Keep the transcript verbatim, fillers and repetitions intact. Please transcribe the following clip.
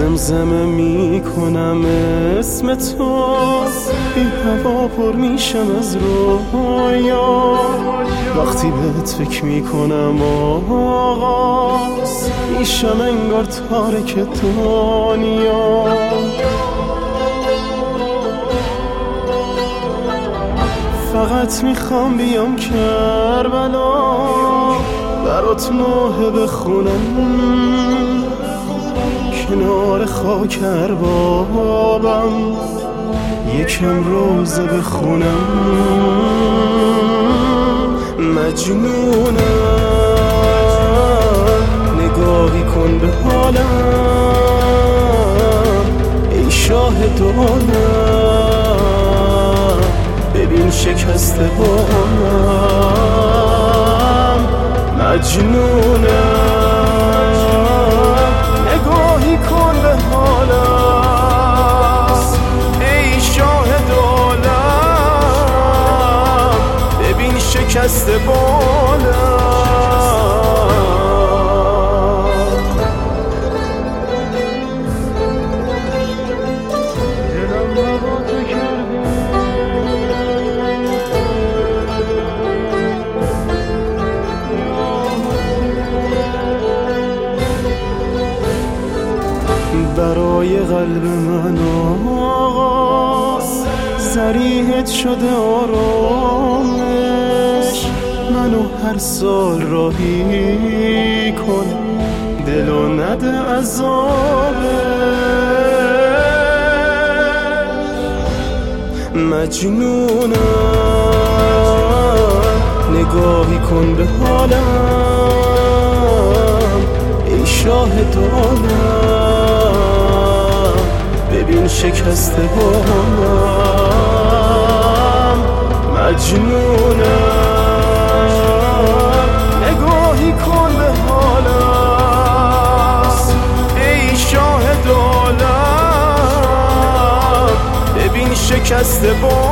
زمزمه می کنم اسم تو، این هوا پر میشم از رویا. وقتی بهت فکر می کنم آقا، میشم انگار تارک دنیا. فقط میخوام بیام کربلا، برات نوحه بخونم کنار خاک اربابم، یکم روزه بخونم. مجنونم، نگاهی کن به حالم، ای شاهد عالم، ببین شکست بالم. مجنونم، نگاهی کن به حالم، ای شاهد عالم، ببین شکست بالم. برای قلب من آقا، صریحت شده آرامش، منو هر سال راهی کن، دلو نده عذابش. مجنونم، نگاهی کن به حالم، ای شاهد عالم، ببین شکست بالم. مجنونم، نگاهی کن به حالم، ای شاهد عالم، ببین شکست بالم.